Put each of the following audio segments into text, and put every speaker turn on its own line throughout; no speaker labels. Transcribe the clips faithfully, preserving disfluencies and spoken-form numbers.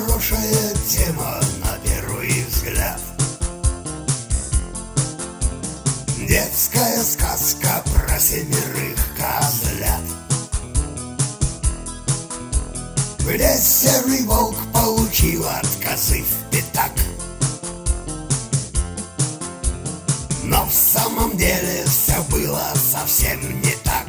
хорошая тема на первый взгляд. Детская сказка про семерых козлят, где серый волк получил от козы в пятак. Но в самом деле все было совсем не так.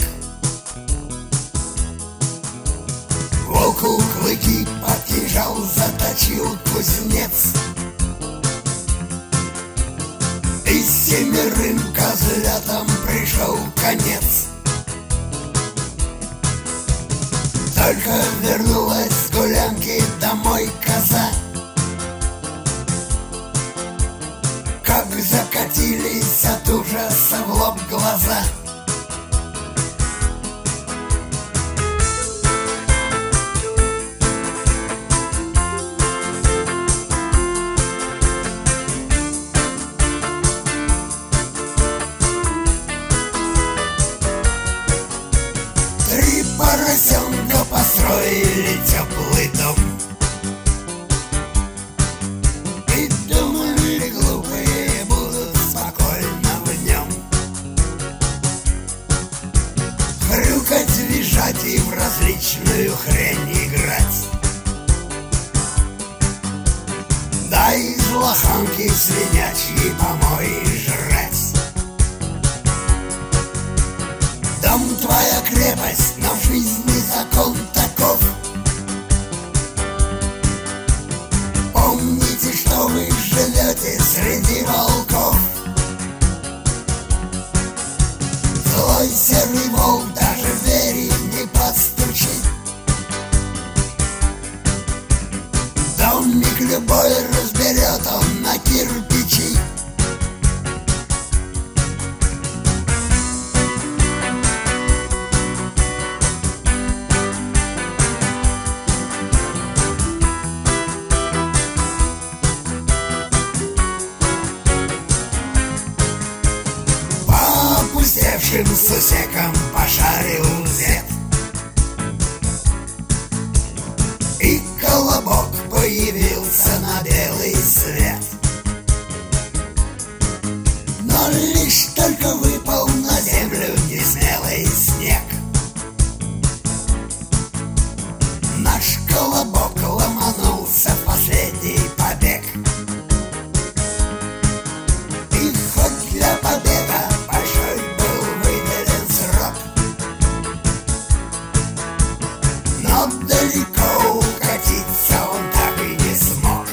Волку клыки под кинжал заточил кузнец, и семерым козлятам пришел конец. Только вернулась с гулянки домой коза, как закатились от ужаса в лоб глаза. Три поросенка построили теплый дом и думали, глупые будут спокойно в нем хрюкать, визжать и в различную хрень играть. Да из лоханки свинячьи помои жрать. Дом твоя крепость, но в жизни закон таков. Помните, что вы живете среди волков. Злой серый волк даже в двери не постучит. Домик любой разберет он на кирпичи. Опустевшим сусеком пошарил зет, и колобок появился на белый свет. Но лишь только выпал на землю несмелый снег, наш колобок ломанулся в последний побег. И хоть для побега но далеко укатиться он так и не смог.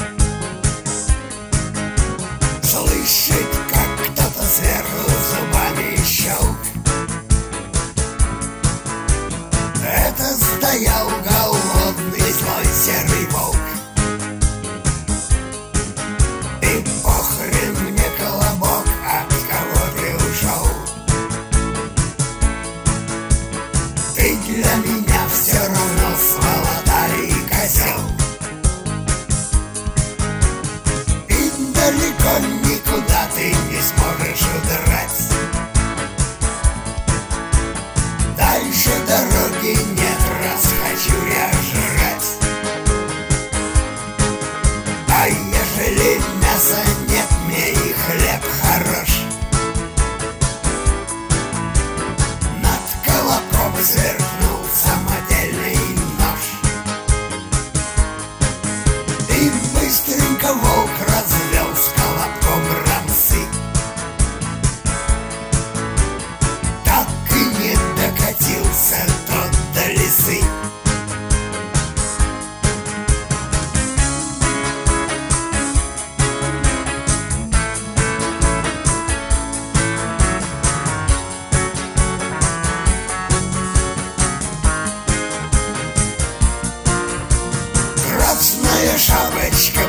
Слышит, как кто-то сверху зубами щелк. Это стоял голодный злой серый волк. И похрен мне, колобок, от кого ты ушел. Ты для меня все равно сволотарий козел. И далеко никуда ты не сможешь удрать. Дальше дороги нет, раз хочу я жрать. А ежели мяса нет, мне и хлеб хорош. Над колобком сверкнул самодельный нож, и быстренько волк развел с колобком рамсы. Так и не докатился тот до лисы. Красная шапочка